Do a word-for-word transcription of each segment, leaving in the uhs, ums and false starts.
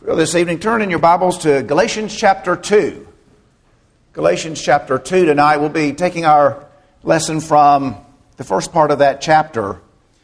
Well, this evening, turn in your Bibles to Galatians chapter two. Galatians chapter two tonight. We'll be taking our lesson from the first part of that chapter.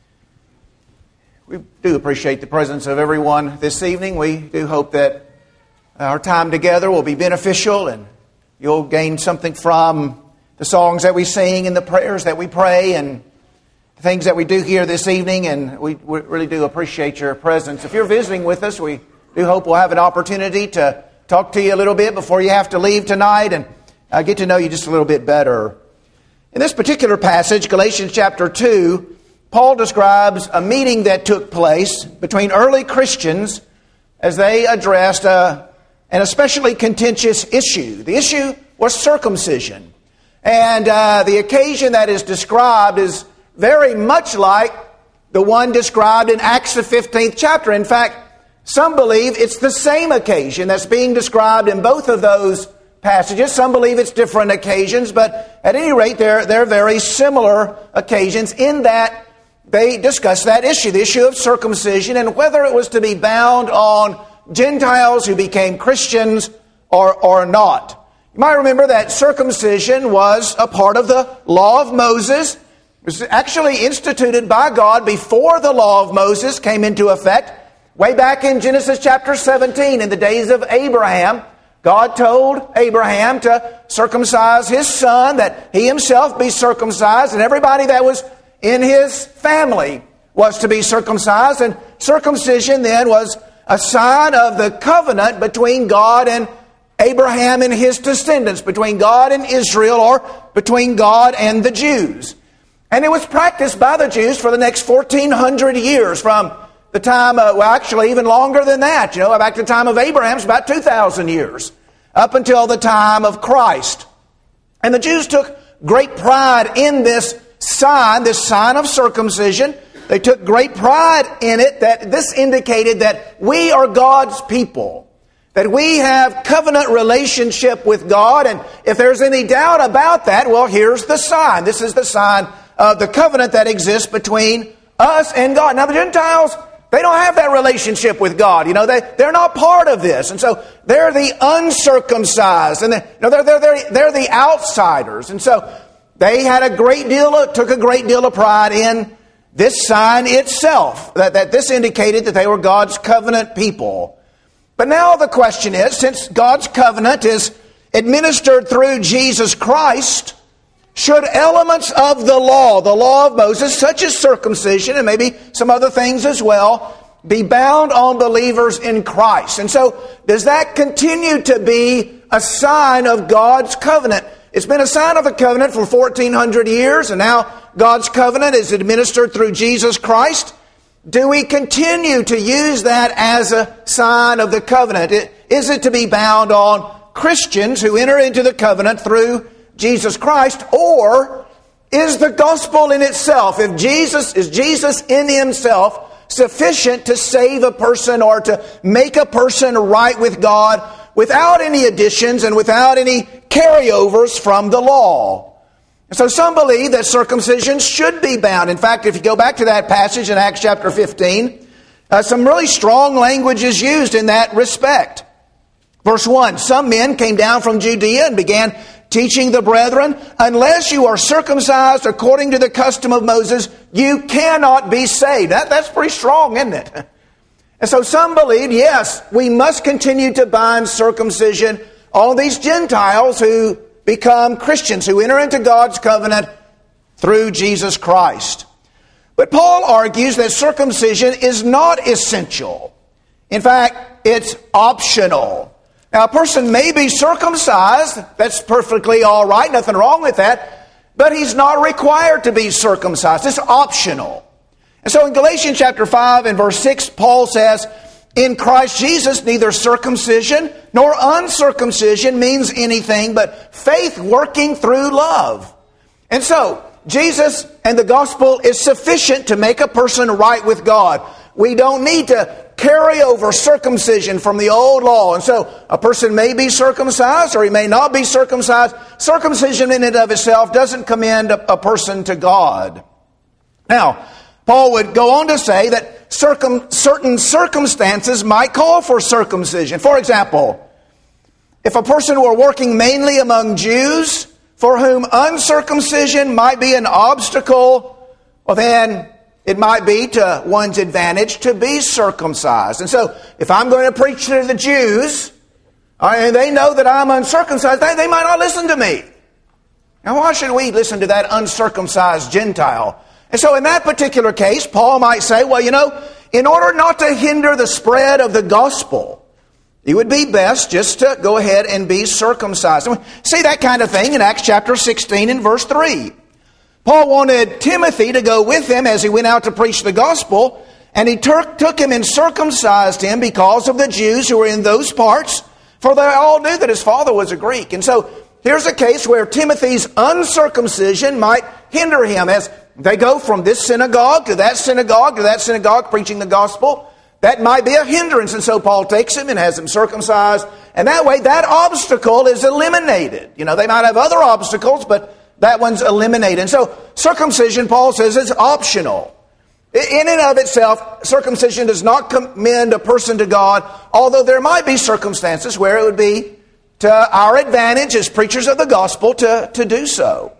We do appreciate the presence of everyone this evening. We do hope that our time together will be beneficial and you'll gain something from the songs that we sing and the prayers that we pray and the things that we do here this evening. And we, we really do appreciate your presence. If you're visiting with us, we do hope we'll have an opportunity to talk to you a little bit before you have to leave tonight and uh, get to know you just a little bit better. In this particular passage, Galatians chapter two, Paul describes a meeting that took place between early Christians as they addressed a, an especially contentious issue. The issue was circumcision. And uh, the occasion that is described is very much like the one described in Acts the fifteenth chapter. In fact, some believe it's the same occasion that's being described in both of those passages. Some believe it's different occasions, but at any rate, they're, they're very similar occasions in that they discuss that issue, the issue of circumcision, and whether it was to be bound on Gentiles who became Christians or, or not. You might remember that circumcision was a part of the law of Moses. It was actually instituted by God before the law of Moses came into effect. Way back in Genesis chapter seventeen, in the days of Abraham, God told Abraham to circumcise his son, that he himself be circumcised, and everybody that was in his family was to be circumcised. And circumcision then was a sign of the covenant between God and Abraham and his descendants, between God and Israel, or between God and the Jews. And it was practiced by the Jews for the next fourteen hundred years, from the time, uh, well, actually even longer than that. You know, back to the time of Abraham, it's about two thousand years, up until the time of Christ. And the Jews took great pride in this sign, this sign of circumcision. They took great pride in it, that this indicated that we are God's people, that we have covenant relationship with God. And if there's any doubt about that, well, here's the sign. This is the sign of the covenant that exists between us and God. Now, the Gentiles, they don't have that relationship with God. You know, they, they're not part of this. And so they're the uncircumcised. And they, you know, they're, they're, they're, they're the outsiders. And so they had a great deal of, took a great deal of pride in this sign itself. That, that this indicated that they were God's covenant people. But now the question is, since God's covenant is administered through Jesus Christ, should elements of the law, the law of Moses, such as circumcision and maybe some other things as well, be bound on believers in Christ? And so, does that continue to be a sign of God's covenant? It's been a sign of the covenant for fourteen hundred years, and now God's covenant is administered through Jesus Christ. Do we continue to use that as a sign of the covenant? Is it to be bound on Christians who enter into the covenant through Jesus Christ, or is the gospel in itself, if Jesus, is Jesus in himself sufficient to save a person or to make a person right with God without any additions and without any carryovers from the law? And so some believe that circumcision should be bound. In fact, if you go back to that passage in Acts chapter fifteen, uh, some really strong language is used in that respect. Verse one, some men came down from Judea and began teaching the brethren, unless you are circumcised according to the custom of Moses, you cannot be saved. That, that's pretty strong, isn't it? And so some believe, yes, we must continue to bind circumcision on these Gentiles who become Christians, who enter into God's covenant through Jesus Christ. But Paul argues that circumcision is not essential. In fact, it's optional. Now, a person may be circumcised. That's perfectly all right. Nothing wrong with that. But he's not required to be circumcised. It's optional. And so in Galatians chapter five and verse six, Paul says, in Christ Jesus, neither circumcision nor uncircumcision means anything but faith working through love. And so, Jesus and the gospel is sufficient to make a person right with God. We don't need to carry over circumcision from the old law. And so a person may be circumcised or he may not be circumcised. Circumcision in and of itself doesn't commend a, a person to God. Now, Paul would go on to say that circum, certain circumstances might call for circumcision. For example, if a person were working mainly among Jews for whom uncircumcision might be an obstacle, well then it might be to one's advantage to be circumcised. And so if I'm going to preach to the Jews, and they know that I'm uncircumcised, they, they might not listen to me. Now why should we listen to that uncircumcised Gentile? And so in that particular case, Paul might say, well, you know, in order not to hinder the spread of the gospel, it would be best just to go ahead and be circumcised. And we see that kind of thing in Acts chapter sixteen and verse three. Paul wanted Timothy to go with him as he went out to preach the gospel, and he took, took him and circumcised him because of the Jews who were in those parts, for they all knew that his father was a Greek. And so here's a case where Timothy's uncircumcision might hinder him as they go from this synagogue to that synagogue to that synagogue preaching the gospel. That might be a hindrance. And so Paul takes him and has him circumcised. And that way that obstacle is eliminated. You know, they might have other obstacles, but that one's eliminated. And so circumcision, Paul says, is optional. In and of itself, circumcision does not commend a person to God, although there might be circumstances where it would be to our advantage as preachers of the gospel to, to do so.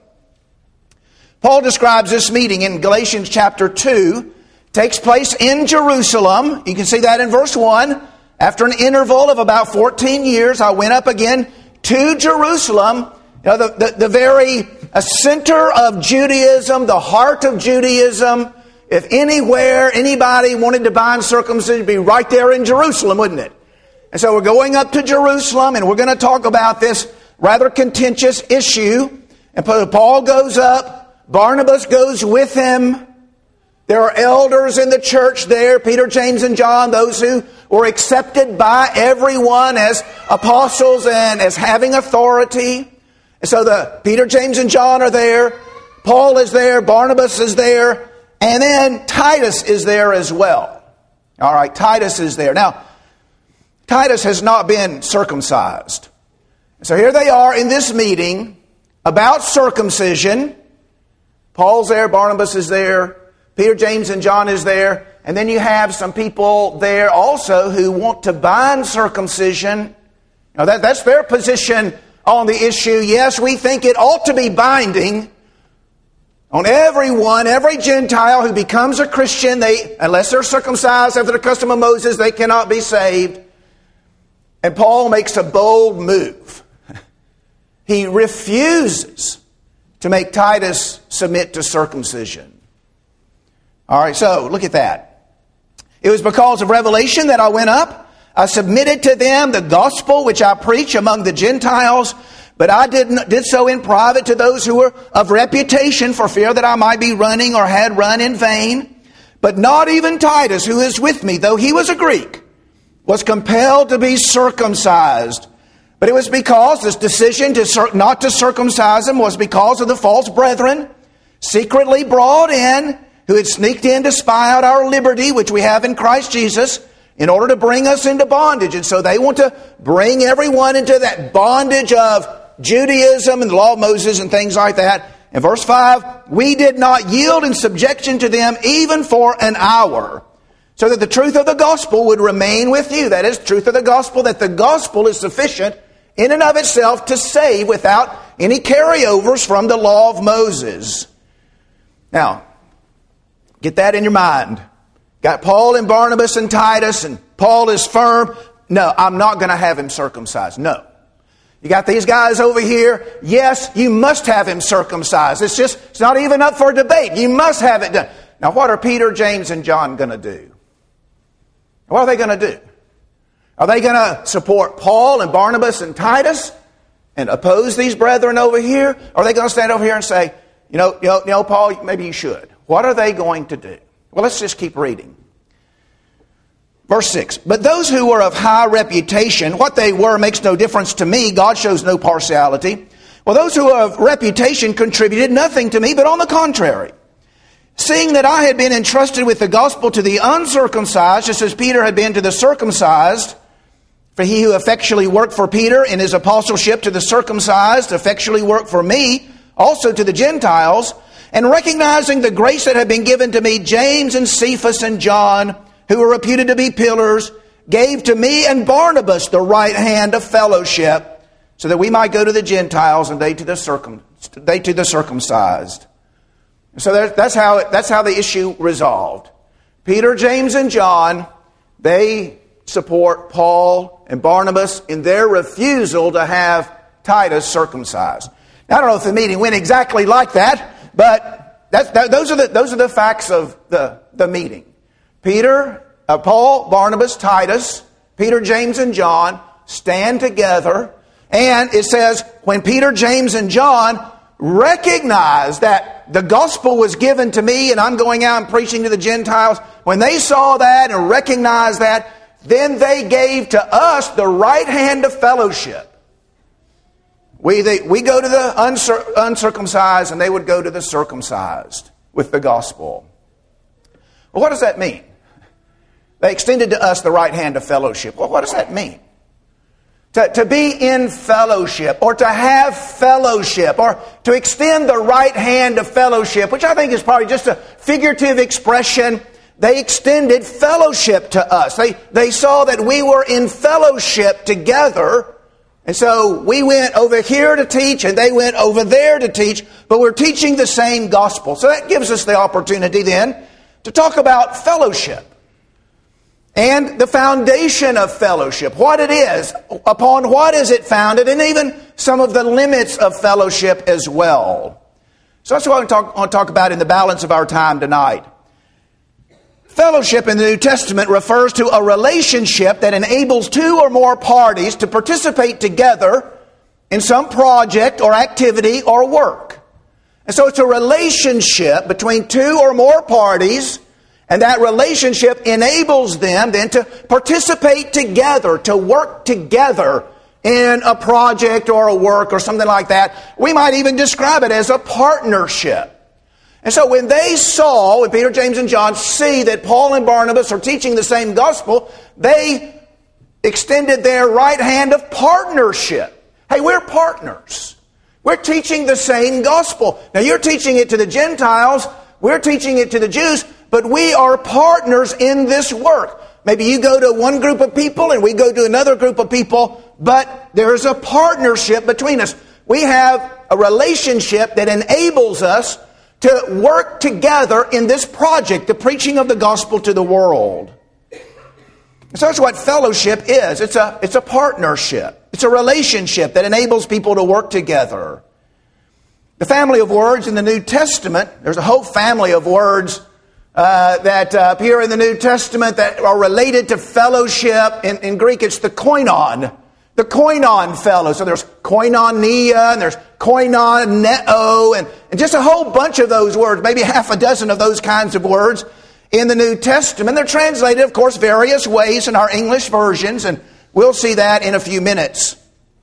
Paul describes this meeting in Galatians chapter two, takes place in Jerusalem. You can see that in verse one. After an interval of about fourteen years, I went up again to Jerusalem. You know, the, the, the very a center of Judaism, the heart of Judaism. If anywhere anybody wanted to bind circumcision, it'd be right there in Jerusalem, wouldn't it? And so we're going up to Jerusalem, and we're going to talk about this rather contentious issue. And Paul goes up, Barnabas goes with him. There are elders in the church there, Peter, James, and John, those who were accepted by everyone as apostles and as having authority. And so the Peter, James, and John are there. Paul is there. Barnabas is there. And then Titus is there as well. All right, Titus is there. Now, Titus has not been circumcised. So here they are in this meeting about circumcision. Paul's there, Barnabas is there, Peter, James, and John is there. And then you have some people there also who want to bind circumcision. Now that, that's their position on the issue. Yes, we think it ought to be binding on everyone, every Gentile who becomes a Christian. They, unless they're circumcised after the custom of Moses, they cannot be saved. And Paul makes a bold move. He refuses to make Titus submit to circumcision. All right, so look at that. It was because of revelation that I went up. I submitted to them the gospel which I preach among the Gentiles, but I did, did so in private to those who were of reputation, for fear that I might be running or had run in vain. But not even Titus, who is with me, though he was a Greek, was compelled to be circumcised. But it was because this decision to not to circumcise him was because of the false brethren secretly brought in, who had sneaked in to spy out our liberty, which we have in Christ Jesus, in order to bring us into bondage. And so they want to bring everyone into that bondage of Judaism and the law of Moses and things like that. In verse five, we did not yield in subjection to them even for an hour, so that the truth of the gospel would remain with you. That is, truth of the gospel, that the gospel is sufficient in and of itself to save without any carryovers from the law of Moses. Now, get that in your mind. Got Paul and Barnabas and Titus, and Paul is firm. No, I'm not going to have him circumcised. No. You got these guys over here. Yes, you must have him circumcised. It's just, it's not even up for debate. You must have it done. Now, what are Peter, James, and John going to do? What are they going to do? Are they going to support Paul and Barnabas and Titus and oppose these brethren over here? Or are they going to stand over here and say, you know, you know, you know, Paul, maybe you should? What are they going to do? Well, let's just keep reading. Verse six, but those who were of high reputation, what they were makes no difference to me. God shows no partiality. Well, those who are of reputation contributed nothing to me, but on the contrary. Seeing that I had been entrusted with the gospel to the uncircumcised, just as Peter had been to the circumcised, for he who effectually worked for Peter in his apostleship to the circumcised effectually worked for me, also to the Gentiles. And recognizing the grace that had been given to me, James and Cephas and John, who were reputed to be pillars, gave to me and Barnabas the right hand of fellowship, so that we might go to the Gentiles and they to the circum they to the circumcised. So that's how it, that's how the issue resolved. Peter, James, and John, they support Paul and Barnabas in their refusal to have Titus circumcised. Now, I don't know if the meeting went exactly like that, but that's, that, those are the those are the facts of the, the meeting. Peter, uh, Paul, Barnabas, Titus, Peter, James, and John stand together, and it says when Peter, James, and John recognized that the gospel was given to me and I'm going out and preaching to the Gentiles, when they saw that and recognized that, then they gave to us the right hand of fellowship. We, they, we go to the uncir- uncircumcised and they would go to the circumcised with the gospel. Well, what does that mean? They extended to us the right hand of fellowship. Well, what does that mean? To, to be in fellowship, or to have fellowship, or to extend the right hand of fellowship, which I think is probably just a figurative expression. They extended fellowship to us. They, they saw that we were in fellowship together. And so we went over here to teach and they went over there to teach, but we're teaching the same gospel. So that gives us the opportunity then to talk about fellowship and the foundation of fellowship, what it is, upon what is it founded, and even some of the limits of fellowship as well. So that's what I want to talk, want to talk about in the balance of our time tonight. Fellowship in the New Testament refers to a relationship that enables two or more parties to participate together in some project or activity or work. And so it's a relationship between two or more parties, and that relationship enables them then to participate together, to work together in a project or a work or something like that. We might even describe it as a partnership. And so when they saw, when Peter, James, and John see that Paul and Barnabas are teaching the same gospel, they extended their right hand of partnership. Hey, we're partners. We're teaching the same gospel. Now, you're teaching it to the Gentiles, we're teaching it to the Jews, but we are partners in this work. Maybe you go to one group of people and we go to another group of people, but there's a partnership between us. We have a relationship that enables us to work together in this project, the preaching of the gospel to the world. So that's what fellowship is. It's a, it's a partnership. It's a relationship that enables people to work together. The family of words in the New Testament, there's a whole family of words uh, that uh, appear in the New Testament that are related to fellowship. In, in Greek, it's the koinon. The koinon fellow. So there's koinonia, and there's koinoneo, and, and just a whole bunch of those words, maybe half a dozen of those kinds of words in the New Testament. They're translated, of course, various ways in our English versions, and we'll see that in a few minutes.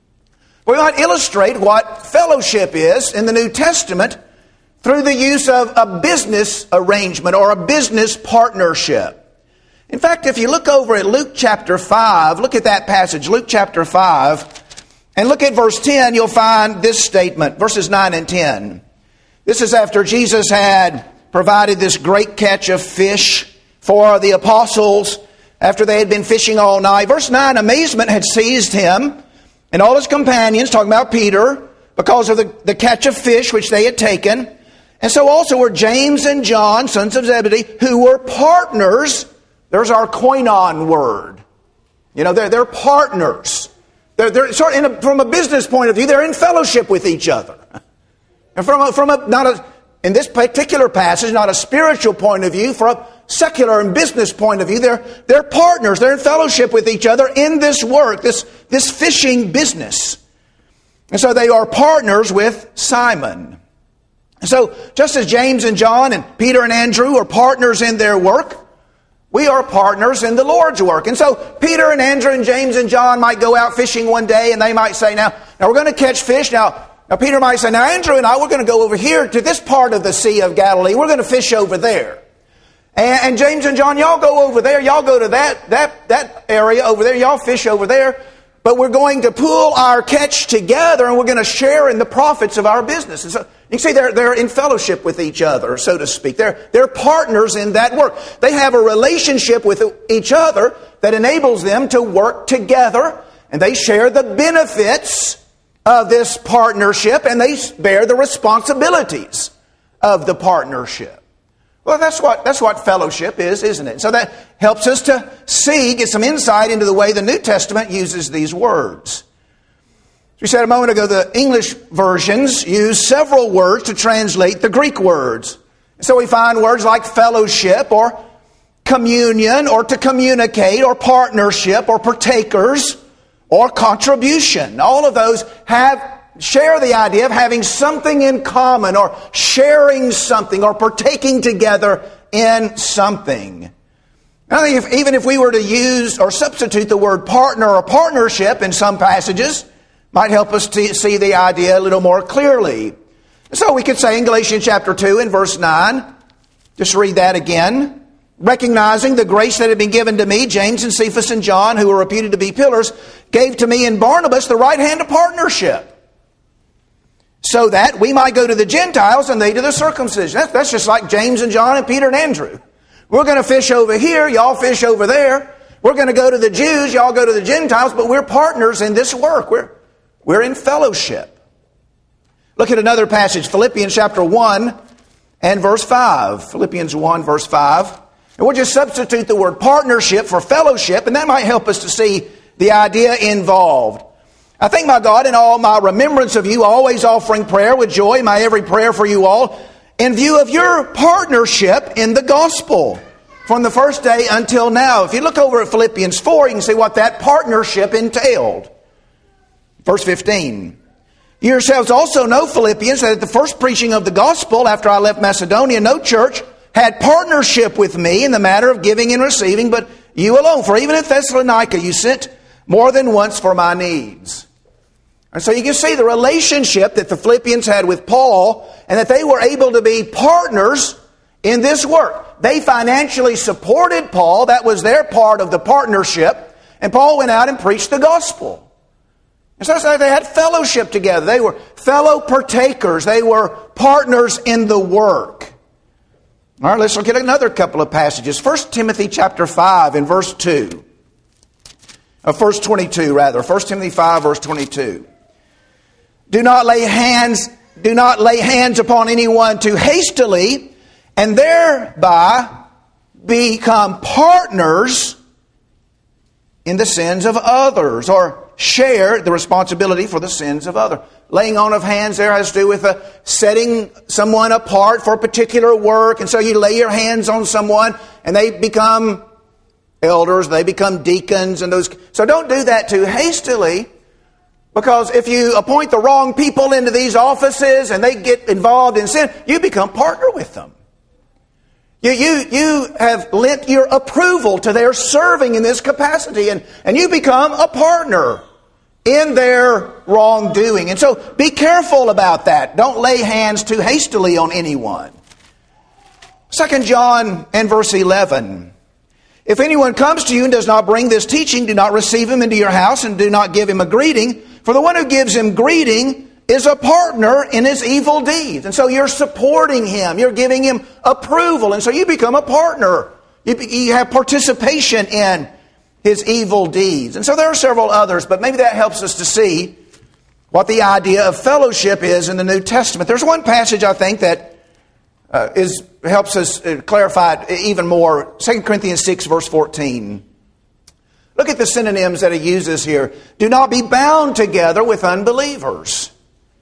We might illustrate what fellowship is in the New Testament through the use of a business arrangement or a business partnership. In fact, if you look over at Luke chapter five, look at that passage, Luke chapter five, and look at verse ten, you'll find this statement, verses nine and ten. This is after Jesus had provided this great catch of fish for the apostles after they had been fishing all night. Verse nine, amazement had seized him and all his companions, talking about Peter, because of the, the catch of fish which they had taken. And so also were James and John, sons of Zebedee, who were partners. There's our koinon word. You know, they're, they're partners. They're, they're sort of in a, from a business point of view, they're in fellowship with each other. And from a, from a, not a, in this particular passage, not a spiritual point of view, from a secular and business point of view, they're, they're partners. They're in fellowship with each other in this work, this, this fishing business. And so they are partners with Simon. So just as James and John and Peter and Andrew are partners in their work, we are partners in the Lord's work. And so Peter and Andrew and James and John might go out fishing one day and they might say, now, now we're going to catch fish. Now, now Peter might say, now Andrew and I, we're going to go over here to this part of the Sea of Galilee. We're going to fish over there. And, and James and John, y'all go over there. Y'all go to that, that, that area over there. Y'all fish over there. But we're going to pool our catch together and we're going to share in the profits of our business. And so You see, they're, they're in fellowship with each other, so to speak. They're, they're partners in that work. They have a relationship with each other that enables them to work together, and they share the benefits of this partnership, and they bear the responsibilities of the partnership. Well, that's what, that's what fellowship is, isn't it? So that helps us to see, get some insight into the way the New Testament uses these words. As we said a moment ago, the English versions use several words to translate the Greek words. So we find words like fellowship or communion or to communicate or partnership or partakers or contribution. All of those have share the idea of having something in common or sharing something or partaking together in something. I think if, even if we were to use or substitute the word partner or partnership in some passages, might help us to see the idea a little more clearly. So we could say in Galatians chapter two and verse nine, just read that again. Recognizing the grace that had been given to me, James and Cephas and John, who were reputed to be pillars, gave to me and Barnabas the right hand of partnership, so that we might go to the Gentiles and they to the circumcision. That's, that's just like James and John and Peter and Andrew. We're going to fish over here, y'all fish over there. We're going to go to the Jews, y'all go to the Gentiles, but we're partners in this work. We're We're in fellowship. Look at another passage, Philippians chapter one and verse five. Philippians one, verse five. And we'll just substitute the word partnership for fellowship, and that might help us to see the idea involved. I thank my God in all my remembrance of you, always offering prayer with joy, my every prayer for you all, in view of your partnership in the gospel from the first day until now. If you look over at Philippians four, you can see what that partnership entailed. Verse fifteen, you yourselves also know, Philippians, that at the first preaching of the gospel after I left Macedonia, no church had partnership with me in the matter of giving and receiving, but you alone. For even at Thessalonica you sent more than once for my needs. And so you can see the relationship that the Philippians had with Paul, and that they were able to be partners in this work. They financially supported Paul. That was their part of the partnership. And Paul went out and preached the gospel. And so they had fellowship together. They were fellow partakers. They were partners in the work. All right, let's look at another couple of passages. First Timothy chapter five and verse two. Uh, verse twenty-two, rather. First Timothy five, verse twenty-two. Do not lay hands, do not lay hands upon anyone too hastily, and thereby become partners in the sins of others, or share the responsibility for the sins of others. Laying on of hands there has to do with uh, setting someone apart for a particular work. And so you lay your hands on someone and they become elders, they become deacons. and those. So don't do that too hastily, because if you appoint the wrong people into these offices and they get involved in sin, you become partner with them. You, you, you have lent your approval to their serving in this capacity, and, and you become a partner in their wrongdoing. And so be careful about that. Don't lay hands too hastily on anyone. Second John and verse eleven. If anyone comes to you and does not bring this teaching, do not receive him into your house and do not give him a greeting. For the one who gives him greeting is a partner in his evil deeds. And so you're supporting him. You're giving him approval. And so you become a partner. You, you have participation in his evil deeds. And so there are several others, but maybe that helps us to see what the idea of fellowship is in the New Testament. There's one passage, I think, that uh, is helps us clarify it even more. Second Corinthians six, verse fourteen. Look at the synonyms that he uses here. Do not be bound together with unbelievers.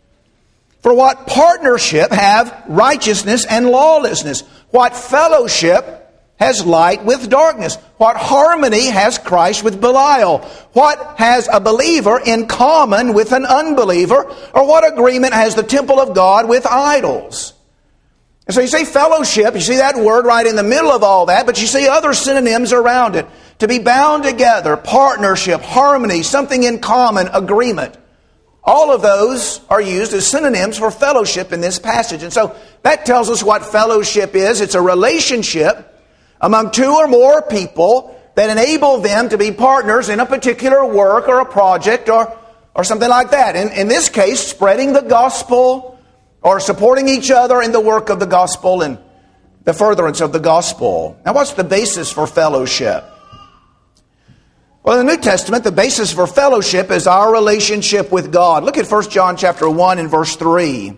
For what partnership have righteousness and lawlessness? What fellowship has light with darkness? What harmony has Christ with Belial? What has a believer in common with an unbeliever? Or what agreement has the temple of God with idols? And so you see fellowship, you see that word right in the middle of all that, but you see other synonyms around it. To be bound together, partnership, harmony, something in common, agreement. All of those are used as synonyms for fellowship in this passage. And so that tells us what fellowship is. It's a relationship among two or more people that enable them to be partners in a particular work or a project or, or something like that. In, in this case, spreading the gospel or supporting each other in the work of the gospel and the furtherance of the gospel. Now, what's the basis for fellowship? Well, in the New Testament, the basis for fellowship is our relationship with God. Look at First John chapter one and verse three.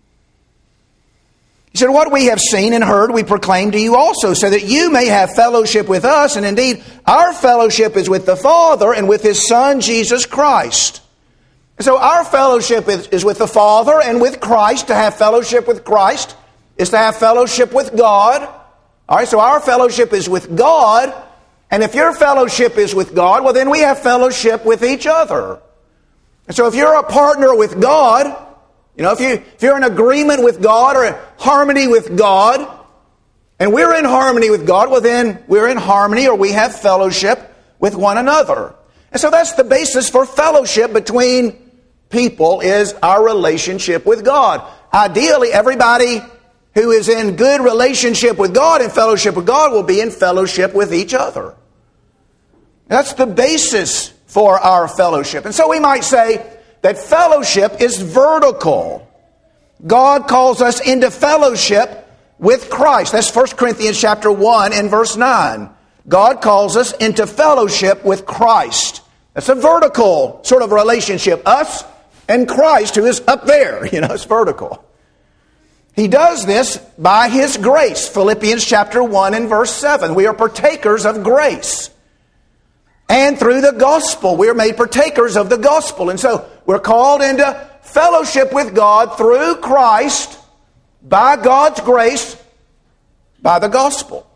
He said, "What we have seen and heard we proclaim to you also, so that you may have fellowship with us. And indeed, our fellowship is with the Father and with His Son, Jesus Christ." So our fellowship is, is with the Father and with Christ. To have fellowship with Christ is to have fellowship with God. All right, so our fellowship is with God. And if your fellowship is with God, well, then we have fellowship with each other. And so if you're a partner with God, you know, if, you, if you're in agreement with God or in harmony with God, and we're in harmony with God, well, then we're in harmony or we have fellowship with one another. And so that's the basis for fellowship between people, is our relationship with God. Ideally, everybody who is in good relationship with God and fellowship with God will be in fellowship with each other. That's the basis for our fellowship. And so we might say that fellowship is vertical. God calls us into fellowship with Christ. That's First Corinthians chapter one and verse nine. God calls us into fellowship with Christ. That's a vertical sort of relationship. Us and Christ, who is up there. You know, it's vertical. He does this by His grace. Philippians chapter one and verse seven. We are partakers of grace. And through the gospel, we are made partakers of the gospel. And so we're called into fellowship with God through Christ, by God's grace, by the gospel.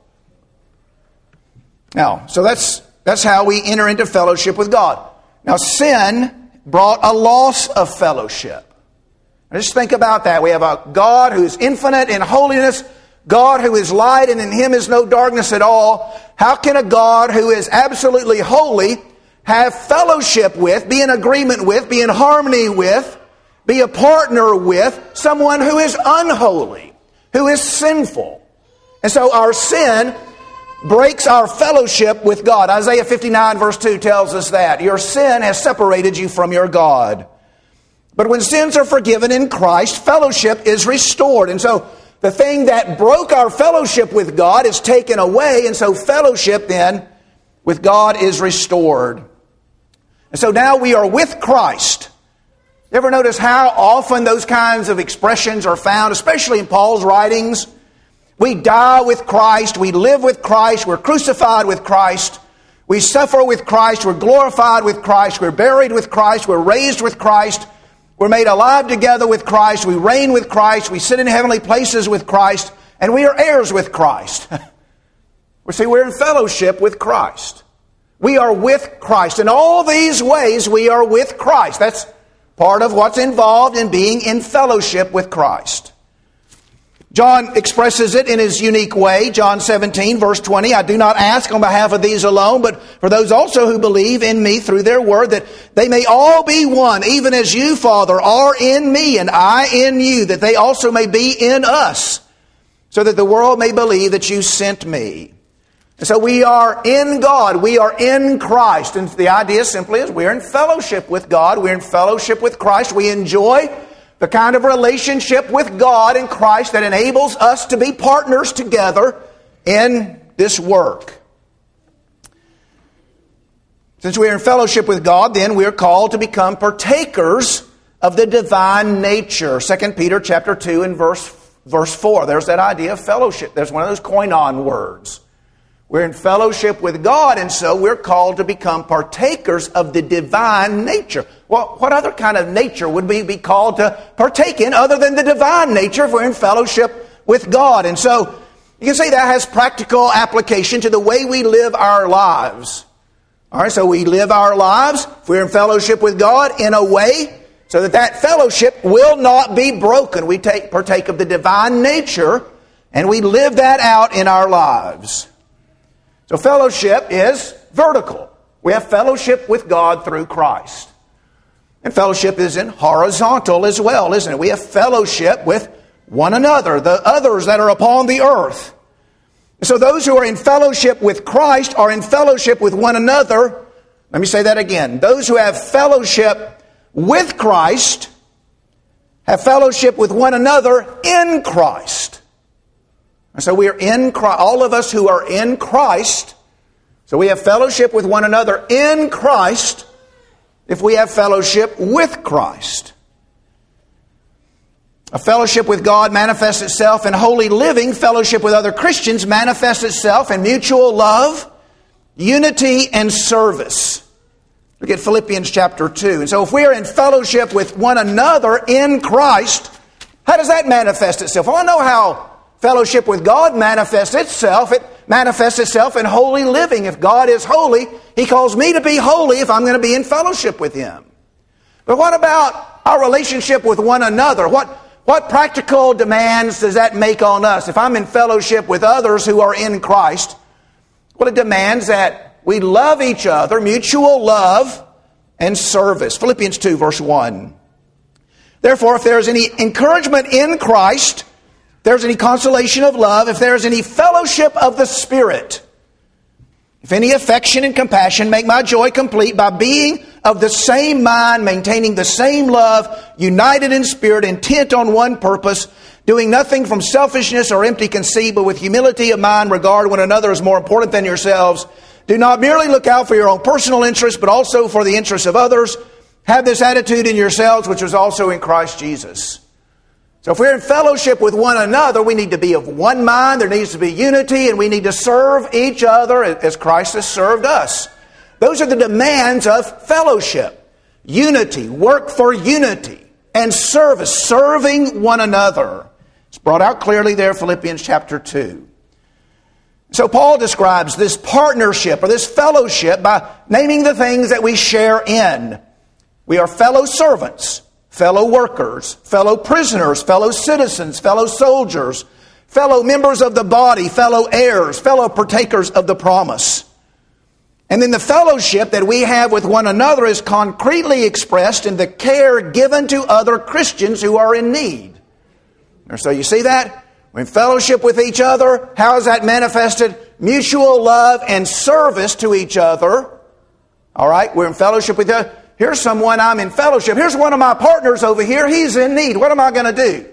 Now, so that's that's how we enter into fellowship with God. Now, sin brought a loss of fellowship. Now, just think about that. We have a God who is infinite in holiness, God who is light, and in Him is no darkness at all. How can a God who is absolutely holy have fellowship with, be in agreement with, be in harmony with, be a partner with someone who is unholy, who is sinful? And so our sin breaks our fellowship with God. Isaiah fifty-nine verse two tells us that. Your sin has separated you from your God. But when sins are forgiven in Christ, fellowship is restored. And so the thing that broke our fellowship with God is taken away. And so fellowship then with God is restored. And so now we are with Christ. You ever notice how often those kinds of expressions are found, especially in Paul's writings? We die with Christ, we live with Christ, we're crucified with Christ, we suffer with Christ, we're glorified with Christ, we're buried with Christ, we're raised with Christ, we're made alive together with Christ, we reign with Christ, we sit in heavenly places with Christ, and we are heirs with Christ. We see, we're in fellowship with Christ. We are with Christ. In all these ways, we are with Christ. That's part of what's involved in being in fellowship with Christ. John expresses it in his unique way. John seventeen, verse twenty, "I do not ask on behalf of these alone, but for those also who believe in me through their word, that they may all be one, even as you, Father, are in me, and I in you, that they also may be in us, so that the world may believe that you sent me." And so we are in God. We are in Christ. And the idea simply is we're in fellowship with God. We're in fellowship with Christ. We enjoy the kind of relationship with God and Christ that enables us to be partners together in this work. Since we are in fellowship with God, then we are called to become partakers of the divine nature. Second Peter chapter two and verse, verse four. There's that idea of fellowship. There's one of those koinon words. We're in fellowship with God, and so we're called to become partakers of the divine nature. Well, what other kind of nature would we be called to partake in other than the divine nature if we're in fellowship with God? And so you can say that has practical application to the way we live our lives. All right, so we live our lives, if we're in fellowship with God, in a way so that that fellowship will not be broken. We take partake of the divine nature, and we live that out in our lives. So fellowship is vertical. We have fellowship with God through Christ. And fellowship is in horizontal as well, isn't it? We have fellowship with one another, the others that are upon the earth. So those who are in fellowship with Christ are in fellowship with one another. Let me say that again. Those who have fellowship with Christ have fellowship with one another in Christ. And so we are in Christ, all of us who are in Christ. So we have fellowship with one another in Christ if we have fellowship with Christ. A fellowship with God manifests itself in holy living. Fellowship with other Christians manifests itself in mutual love, unity, and service. Look at Philippians chapter two. And so if we are in fellowship with one another in Christ, how does that manifest itself? Well, I know how fellowship with God manifests itself. It manifests itself in holy living. If God is holy, He calls me to be holy if I'm going to be in fellowship with Him. But what about our relationship with one another? What, what practical demands does that make on us? If I'm in fellowship with others who are in Christ, well, it demands that we love each other, mutual love and service. Philippians two, verse one. Therefore, if there is any encouragement in Christ, if there's any consolation of love, if there's any fellowship of the Spirit, if any affection and compassion, make my joy complete by being of the same mind, maintaining the same love, united in spirit, intent on one purpose, doing nothing from selfishness or empty conceit, but with humility of mind, regard one another as more important than yourselves. Do not merely look out for your own personal interests, but also for the interests of others. Have this attitude in yourselves, which was also in Christ Jesus. So if we're in fellowship with one another, we need to be of one mind, there needs to be unity, and we need to serve each other as Christ has served us. Those are the demands of fellowship. Unity, work for unity, and service, serving one another. It's brought out clearly there, Philippians chapter two. So Paul describes this partnership or this fellowship by naming the things that we share in. We are fellow servants, fellow workers, fellow prisoners, fellow citizens, fellow soldiers, fellow members of the body, fellow heirs, fellow partakers of the promise. And then the fellowship that we have with one another is concretely expressed in the care given to other Christians who are in need. So you see that? We're in fellowship with each other. How is that manifested? Mutual love and service to each other. All right, we're in fellowship with each other. Here's someone I'm in fellowship. Here's one of my partners over here. He's in need. What am I going to do?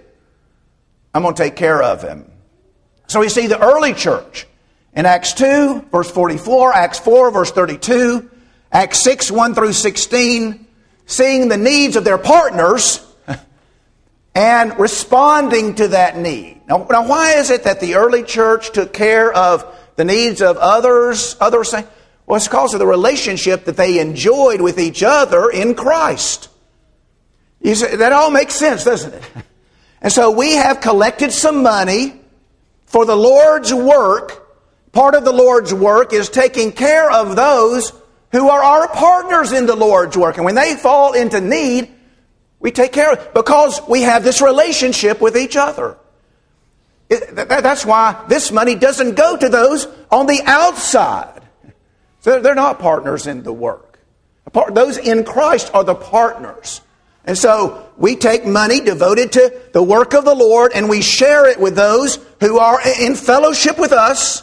I'm going to take care of him. So we see the early church in Acts two, verse forty-four, Acts four, verse thirty-two, Acts six, one through sixteen, seeing the needs of their partners and responding to that need. Now, now, why is it that the early church took care of the needs of others? Others say, well, it's because of the relationship that they enjoyed with each other in Christ. You say, that all makes sense, doesn't it? And so we have collected some money for the Lord's work. Part of the Lord's work is taking care of those who are our partners in the Lord's work. And when they fall into need, we take care of it because we have this relationship with each other. It, that's why this money doesn't go to those on the outside. So they're not partners in the work. Those in Christ are the partners. And so we take money devoted to the work of the Lord and we share it with those who are in fellowship with us,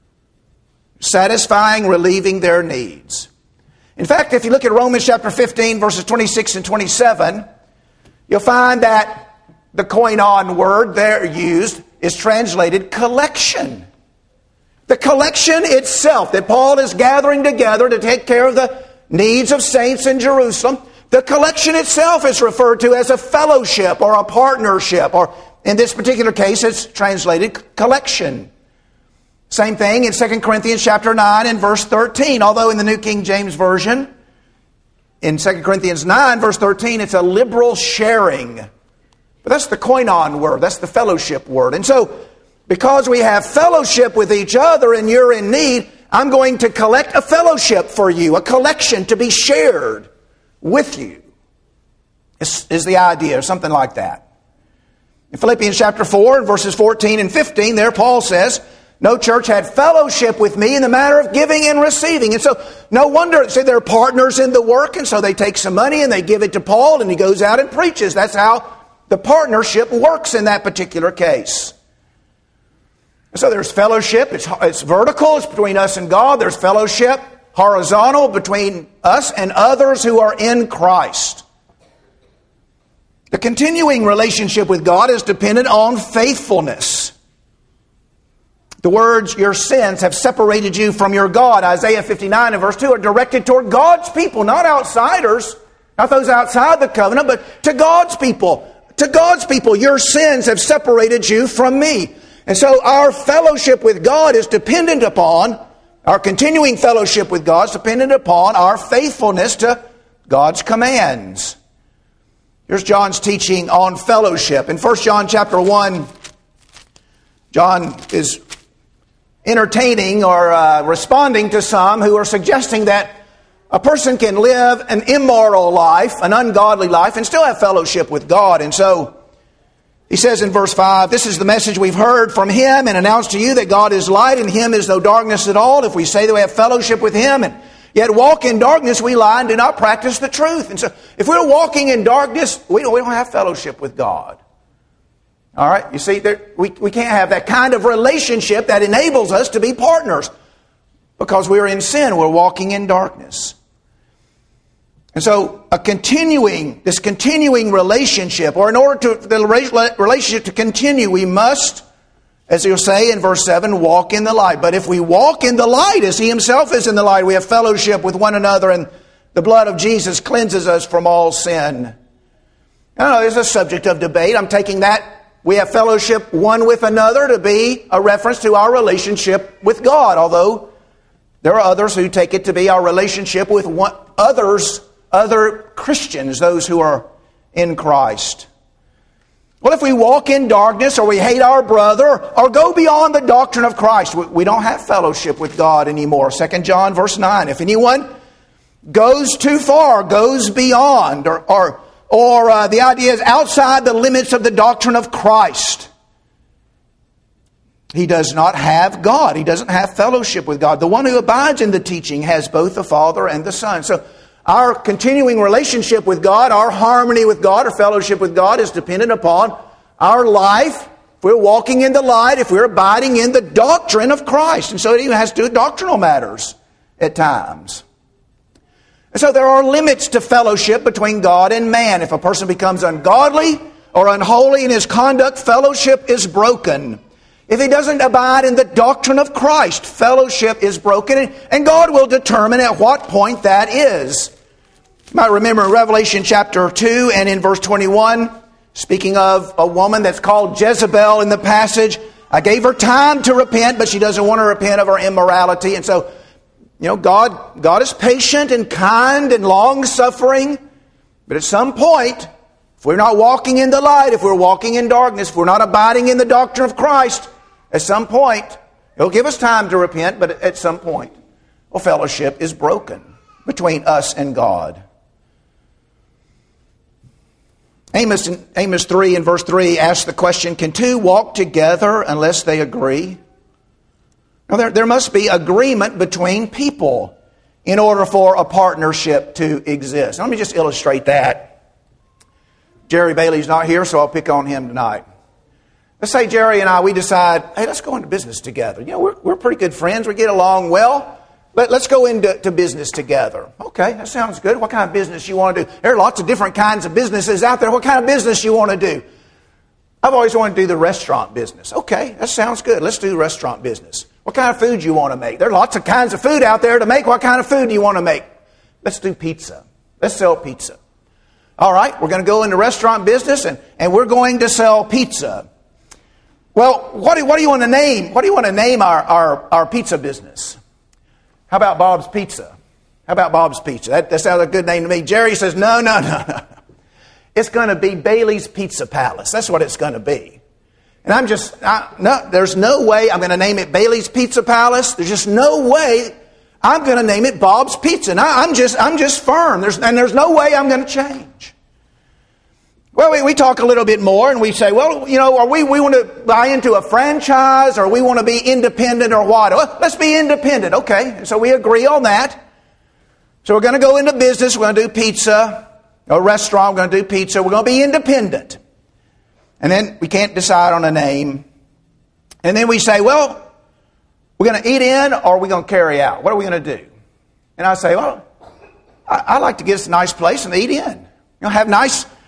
satisfying, relieving their needs. In fact, if you look at Romans chapter fifteen, verses twenty-six and twenty-seven, you'll find that the koinon word there used is translated collection. The collection itself that Paul is gathering together to take care of the needs of saints in Jerusalem, the collection itself is referred to as a fellowship or a partnership, or in this particular case it's translated collection. Same thing in Second Corinthians chapter nine and verse thirteen, although in the New King James Version, in Second Corinthians nine verse thirteen, it's a liberal sharing. But that's the koinon word, that's the fellowship word. And so, because we have fellowship with each other and you're in need, I'm going to collect a fellowship for you, a collection to be shared with you, is, is the idea, or something like that. In Philippians chapter four, verses fourteen and fifteen, there Paul says, no church had fellowship with me in the matter of giving and receiving. And so, no wonder, say they're partners in the work, and so they take some money and they give it to Paul, and he goes out and preaches. That's how the partnership works in that particular case. So there's fellowship, it's, it's vertical, it's between us and God. There's fellowship, horizontal, between us and others who are in Christ. The continuing relationship with God is dependent on faithfulness. The words, your sins have separated you from your God, Isaiah fifty-nine and verse two, are directed toward God's people, not outsiders, not those outside the covenant, but to God's people. To God's people, your sins have separated you from me. And so our fellowship with God is dependent upon, our continuing fellowship with God is dependent upon our faithfulness to God's commands. Here's John's teaching on fellowship. In First John chapter one, John is entertaining or uh, responding to some who are suggesting that a person can live an immoral life, an ungodly life, and still have fellowship with God. And so he says in verse five, this is the message we've heard from Him and announced to you, that God is light, and Him is no darkness at all. If we say that we have fellowship with Him and yet walk in darkness, we lie and do not practice the truth. And so if we're walking in darkness, we don't, we don't have fellowship with God. All right, you see, there, we, we can't have that kind of relationship that enables us to be partners, because we're in sin, we're walking in darkness. And so a continuing, this continuing relationship, or in order to the relationship to continue, we must, as he'll say in verse seven, walk in the light. But if we walk in the light as He Himself is in the light, we have fellowship with one another, and the blood of Jesus cleanses us from all sin. I know there's a subject of debate. I'm taking that we have fellowship one with another to be a reference to our relationship with God, although there are others who take it to be our relationship with one, others, other Christians, those who are in Christ. Well, if we walk in darkness, or we hate our brother, or go beyond the doctrine of Christ, we don't have fellowship with God anymore. Second John verse nine, if anyone goes too far, goes beyond, or, or, or uh, the idea is outside the limits of the doctrine of Christ, he does not have God. He doesn't have fellowship with God. The one who abides in the teaching has both the Father and the Son. So our continuing relationship with God, our harmony with God, our fellowship with God is dependent upon our life. If we're walking in the light, if we're abiding in the doctrine of Christ. And so it even has to do with doctrinal matters at times. And so there are limits to fellowship between God and man. If a person becomes ungodly or unholy in his conduct, fellowship is broken. If he doesn't abide in the doctrine of Christ, fellowship is broken, and God will determine at what point that is. You might remember in Revelation chapter two and in verse twenty-one, speaking of a woman that's called Jezebel in the passage, I gave her time to repent, but she doesn't want to repent of her immorality. And so, you know, God, God is patient and kind and long-suffering, but at some point, if we're not walking in the light, if we're walking in darkness, if we're not abiding in the doctrine of Christ, at some point, He'll give us time to repent, but at some point, well, fellowship is broken between us and God. Amos, Amos three and verse three asks the question, can two walk together unless they agree? Now, there, there must be agreement between people in order for a partnership to exist. Let me just illustrate that. Jerry Bailey's not here, so I'll pick on him tonight. Let's say Jerry and I, we decide, hey, let's go into business together. You know, we're, we're pretty good friends. We get along well. Let, let's go into to business together. Okay, that sounds good. What kind of business you want to do? There are lots of different kinds of businesses out there. What kind of business you want to do? I've always wanted to do the restaurant business. Okay, that sounds good. Let's do restaurant business. What kind of food you want to make? There are lots of kinds of food out there to make. What kind of food do you want to make? Let's do pizza. Let's sell pizza. All right, we're going to go into restaurant business, and, and we're going to sell pizza. Well, what do, what do you want to name? What do you want to name our, our, our pizza business? How about Bob's Pizza? How about Bob's Pizza? That, that sounds like a good name to me. Jerry says, no, no, no, no. It's going to be Bailey's Pizza Palace. That's what it's going to be. And I'm just, I, no, there's no way I'm going to name it Bailey's Pizza Palace. There's just no way I'm going to name it Bob's Pizza. And I, I'm just, I'm just firm. There's, and there's no way I'm going to change. Well, we, we talk a little bit more and we say, well, you know, are we, we want to buy into a franchise, or we want to be independent, or what? Well, let's be independent. Okay. So we agree on that. So we're going to go into business. We're going to do pizza, a restaurant. We're going to do pizza. We're going to be independent. And then we can't decide on a name. And then we say, well, we're going to eat in, or are we going to carry out? What are we going to do? And I say, well, I, I like to get us a nice place and eat in. You know, have nice,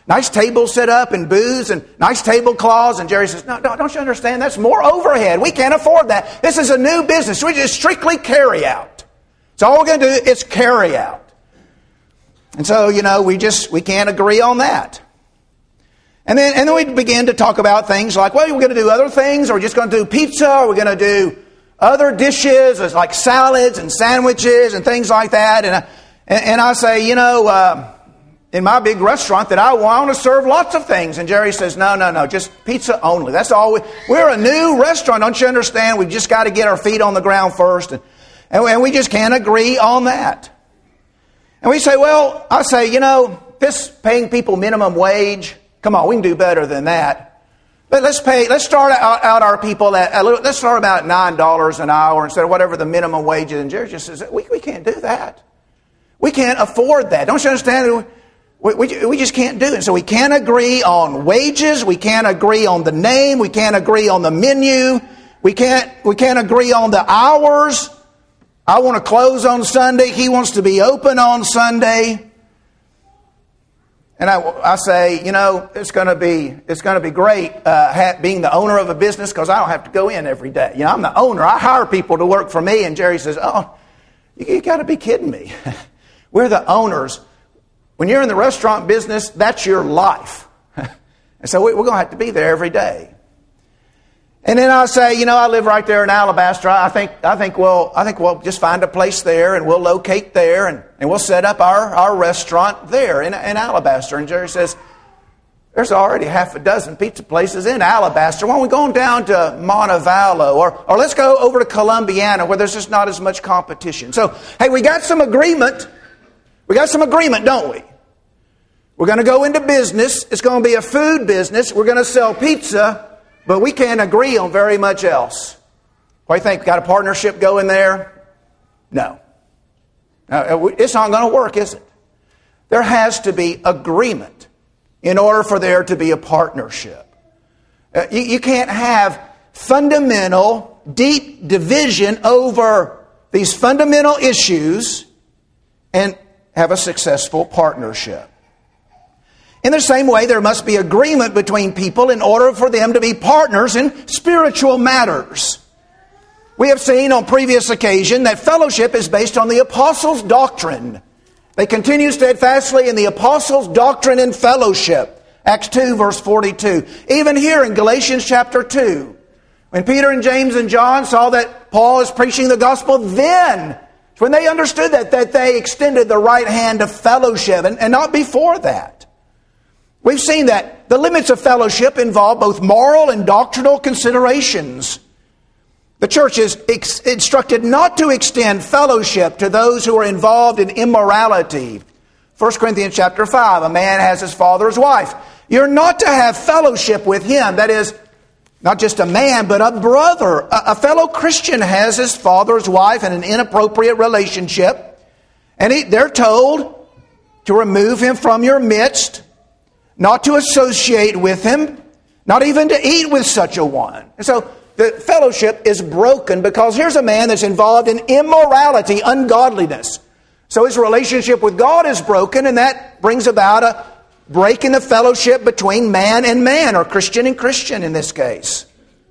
Nice table set up and booze and nice tablecloths. And Jerry says, no, don't, don't you understand? That's more overhead. We can't afford that. This is a new business. We just strictly carry out. So all we're going to do is carry out. And so, you know, we just, we can't agree on that. And then, and then we begin to talk about things like, well, we're going to do other things, or we're just going to do pizza, or we're going to do other dishes, like salads and sandwiches and things like that. And I, and I say, you know, uh, in my big restaurant that I want to serve lots of things. And Jerry says, no, no, no, just pizza only. That's all. We, we're a new restaurant. Don't you understand? We've just got to get our feet on the ground first. And, and we just can't agree on that. And we say, well, I say, you know, this paying people minimum wage, come on, we can do better than that. But let's pay. Let's start out, out our people at a little, let's start about at nine dollars an hour instead of whatever the minimum wage is. And Jerry just says, we we can't do that. We can't afford that. Don't you understand? We, we we just can't do it. So we can't agree on wages. We can't agree on the name. We can't agree on the menu. We can't we can't agree on the hours. I want to close on Sunday. He wants to be open on Sunday. And I, I say, you know, it's going to be it's going to be great uh, ha- being the owner of a business because I don't have to go in every day. You know, I'm the owner. I hire people to work for me. And Jerry says, oh, you, you got to be kidding me. We're the owners. When you're in the restaurant business, that's your life. And so we, we're going to have to be there every day. And then I say, you know, I live right there in Alabaster. I think I think we'll I think we'll just find a place there and we'll locate there and, and we'll set up our, our restaurant there in, in Alabaster. And Jerry says, there's already half a dozen pizza places in Alabaster. Why don't we go on down to Montevallo or or let's go over to Columbiana where there's just not as much competition. So, hey, we got some agreement. We got some agreement, don't we? We're going to go into business. It's going to be a food business. We're going to sell pizza. But we can't agree on very much else. What do you think? Got a partnership going there? No. no it's not going to work, is it? There has to be agreement in order for there to be a partnership. Uh, you, you can't have fundamental, deep division over these fundamental issues and have a successful partnership. In the same way, there must be agreement between people in order for them to be partners in spiritual matters. We have seen on previous occasion that fellowship is based on the apostles' doctrine. They continue steadfastly in the apostles' doctrine and fellowship. Acts two, verse forty-two. Even here in Galatians chapter two, when Peter and James and John saw that Paul is preaching the gospel, then when they understood that, that they extended the right hand of fellowship and, and not before that. We've seen that the limits of fellowship involve both moral and doctrinal considerations. The church is ex- instructed not to extend fellowship to those who are involved in immorality. First Corinthians chapter five, a man has his father's wife. You're not to have fellowship with him. That is, not just a man, but a brother. A, a fellow Christian has his father's wife in an inappropriate relationship. And he, they're told to remove him from your midst, not to associate with him, not even to eat with such a one. And so the fellowship is broken because here's a man that's involved in immorality, ungodliness. So his relationship with God is broken, and that brings about a break in the fellowship between man and man, or Christian and Christian in this case.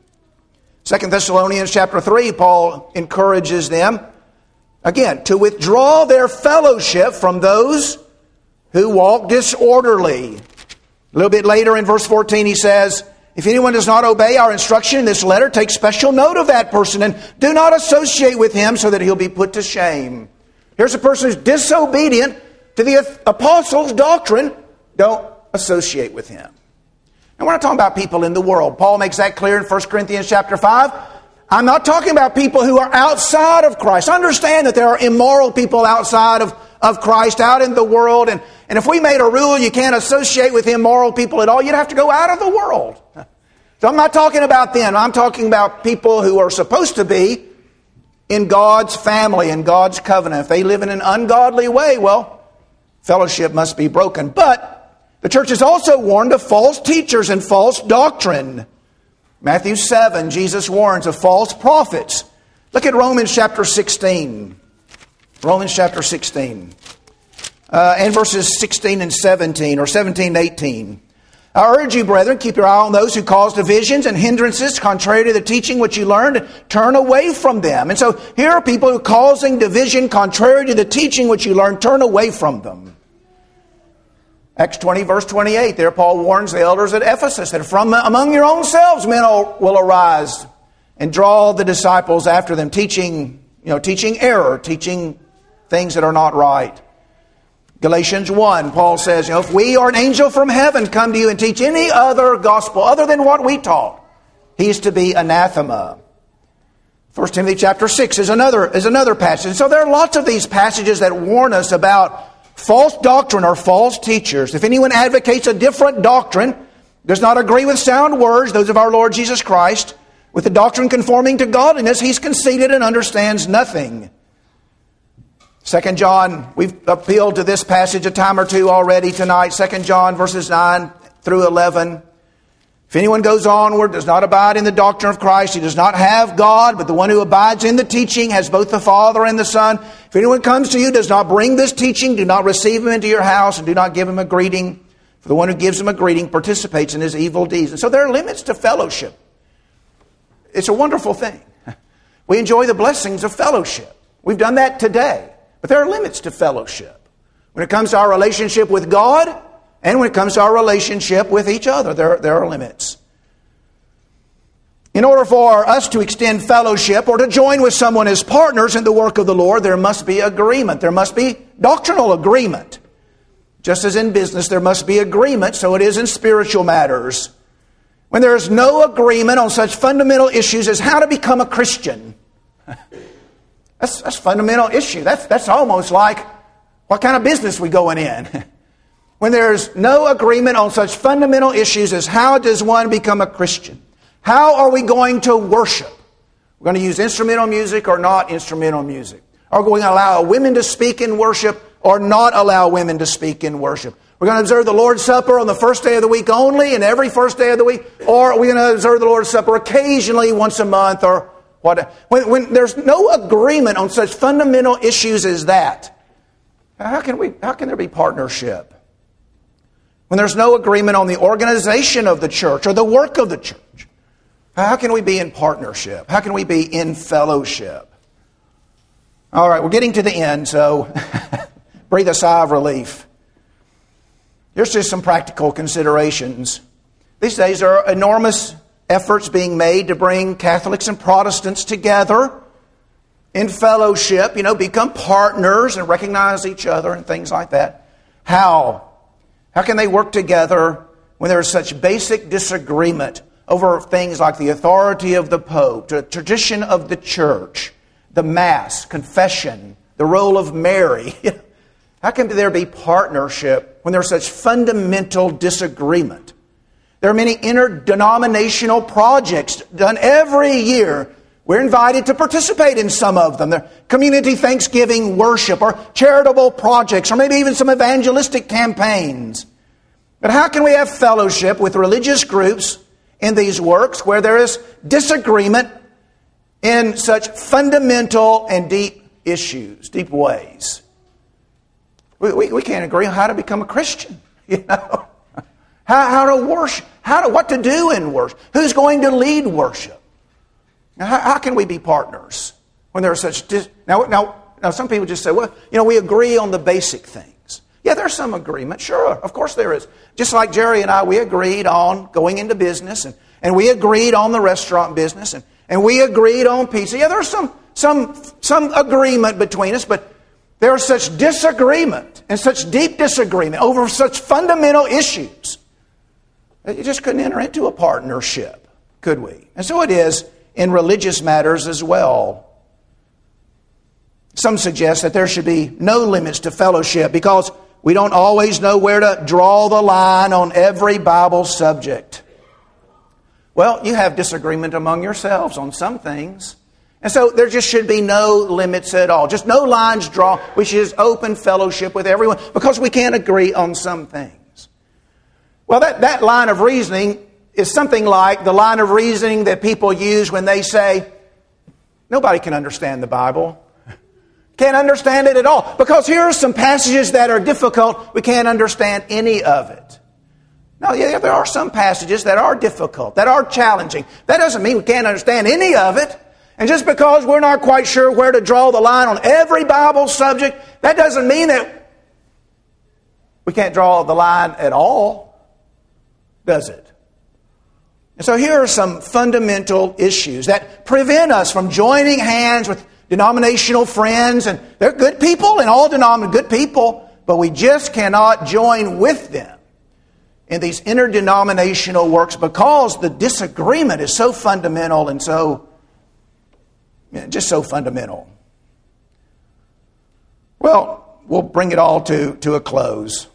Second Thessalonians chapter three, Paul encourages them, again, to withdraw their fellowship from those who walk disorderly. A little bit later in verse fourteen, he says, if anyone does not obey our instruction in this letter, take special note of that person and do not associate with him so that he'll be put to shame. Here's a person who's disobedient to the apostles' doctrine. Don't associate with him. And we're not talking about people in the world. Paul makes that clear in First Corinthians chapter five. I'm not talking about people who are outside of Christ. Understand that there are immoral people outside of, of Christ, out in the world. And, and if we made a rule you can't associate with immoral people at all, you'd have to go out of the world. So I'm not talking about them. I'm talking about people who are supposed to be in God's family, in God's covenant. If they live in an ungodly way, well, fellowship must be broken. But the church is also warned of false teachers and false doctrine. Matthew seven, Jesus warns of false prophets. Look at Romans chapter sixteen. Romans chapter sixteen. uh, and verses sixteen and seventeen, or seventeen and eighteen. I urge you, brethren, keep your eye on those who cause divisions and hindrances contrary to the teaching which you learned, and turn away from them. And so here are people who are causing division contrary to the teaching which you learned. Turn away from them. Acts twenty, verse twenty-eight, there Paul warns the elders at Ephesus that from among your own selves men will arise and draw the disciples after them, teaching, you know, teaching error, teaching things that are not right. Galatians one, Paul says, you know, if we or an angel from heaven come to you and teach any other gospel other than what we taught, he is to be anathema. First Timothy chapter six is another, is another passage. And so there are lots of these passages that warn us about false doctrine or false teachers. If anyone advocates a different doctrine, does not agree with sound words, those of our Lord Jesus Christ, with the doctrine conforming to godliness, he's conceited and understands nothing. Second John, we've appealed to this passage a time or two already tonight. Second John verses nine through eleven. If anyone goes onward, does not abide in the doctrine of Christ, he does not have God, but the one who abides in the teaching has both the Father and the Son. If anyone comes to you, does not bring this teaching, do not receive him into your house, and do not give him a greeting. For the one who gives him a greeting participates in his evil deeds. And so there are limits to fellowship. It's a wonderful thing. We enjoy the blessings of fellowship. We've done that today. But there are limits to fellowship. When it comes to our relationship with God, and when it comes to our relationship with each other, there, there are limits. In order for us to extend fellowship or to join with someone as partners in the work of the Lord, there must be agreement. There must be doctrinal agreement. Just as in business, there must be agreement, so it is in spiritual matters. When there is no agreement on such fundamental issues as how to become a Christian, That's, that's a fundamental issue. That's, that's almost like what kind of business we going in. When there's no agreement on such fundamental issues as how does one become a Christian? How are we going to worship? We're going to use instrumental music or not instrumental music? Are we going to allow women to speak in worship or not allow women to speak in worship? We're going to observe the Lord's Supper on the first day of the week only and every first day of the week? Or are we going to observe the Lord's Supper occasionally once a month or What, when, when there's no agreement on such fundamental issues as that, how can we? How can there be partnership? When there's no agreement on the organization of the church or the work of the church, how can we be in partnership? How can we be in fellowship? All right, we're getting to the end, so breathe a sigh of relief. Here's just some practical considerations. These days there are enormous efforts being made to bring Catholics and Protestants together in fellowship, you know, become partners and recognize each other and things like that. How? How can they work together when there is such basic disagreement over things like the authority of the Pope, the tradition of the Church, the Mass, confession, the role of Mary? How can there be partnership when there's such fundamental disagreement? There are many interdenominational projects done every year. We're invited to participate in some of them. They're community Thanksgiving worship or charitable projects or maybe even some evangelistic campaigns. But how can we have fellowship with religious groups in these works where there is disagreement in such fundamental and deep issues, deep ways? We, we, we can't agree on how to become a Christian, you know. How, how to worship, how to, what to do in worship, who's going to lead worship. Now, how, how can we be partners when there are such... Dis- now, now, now, some people just say, well, you know, we agree on the basic things. Yeah, there's some agreement. Sure, of course there is. Just like Jerry and I, we agreed on going into business, and, and we agreed on the restaurant business, and, and we agreed on pizza. Yeah, there's some, some, some agreement between us, but there is such disagreement and such deep disagreement over such fundamental issues. You just couldn't enter into a partnership, could we? And so it is in religious matters as well. Some suggest that there should be no limits to fellowship because we don't always know where to draw the line on every Bible subject. Well, you have disagreement among yourselves on some things. And so there just should be no limits at all. Just no lines drawn. We should just open fellowship with everyone because we can't agree on some things. Well, that, that line of reasoning is something like the line of reasoning that people use when they say, nobody can understand the Bible. Can't understand it at all. Because here are some passages that are difficult. We can't understand any of it. Now, yeah, there are some passages that are difficult, that are challenging. That doesn't mean we can't understand any of it. And just because we're not quite sure where to draw the line on every Bible subject, that doesn't mean that we can't draw the line at all, does it? And so here are some fundamental issues that prevent us from joining hands with denominational friends. And they're good people, and all denominations good people, but we just cannot join with them in these interdenominational works because the disagreement is so fundamental and so, just so fundamental. Well, we'll bring it all to, to a close.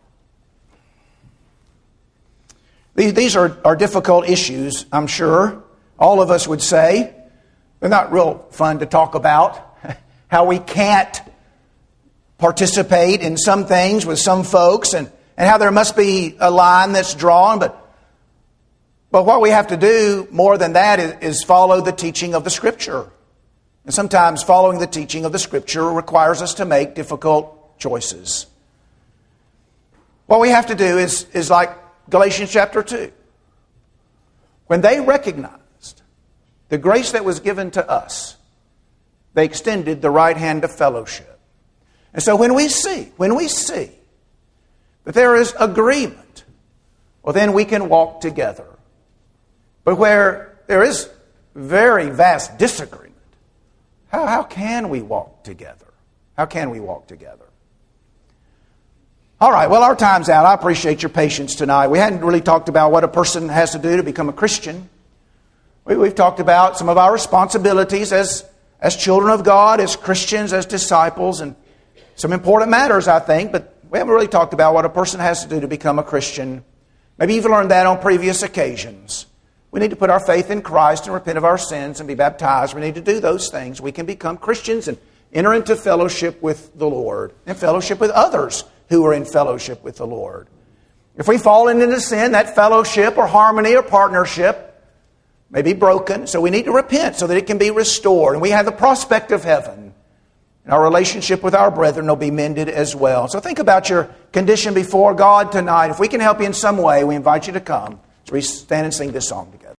These, these are, are difficult issues, I'm sure. All of us would say. They're not real fun to talk about. How we can't participate in some things with some folks, and, and how there must be a line that's drawn. But, but what we have to do more than that is, is follow the teaching of the Scripture. And sometimes following the teaching of the Scripture requires us to make difficult choices. What we have to do is, is like Galatians chapter two. When they recognized the grace that was given to us, they extended the right hand of fellowship. And so when we see, when we see that there is agreement, well, then we can walk together. But where there is very vast disagreement, how, how can we walk together? How can we walk together? All right, well, our time's out. I appreciate your patience tonight. We hadn't really talked about what a person has to do to become a Christian. We, we've talked about some of our responsibilities as, as children of God, as Christians, as disciples, and some important matters, I think, but we haven't really talked about what a person has to do to become a Christian. Maybe you've learned that on previous occasions. We need to put our faith in Christ and repent of our sins and be baptized. We need to do those things. We can become Christians and enter into fellowship with the Lord and fellowship with others who are in fellowship with the Lord. If we fall into sin, that fellowship or harmony or partnership may be broken, so we need to repent so that it can be restored. And we have the prospect of heaven. And our relationship with our brethren will be mended as well. So think about your condition before God tonight. If we can help you in some way, we invite you to come as we stand and sing this song together.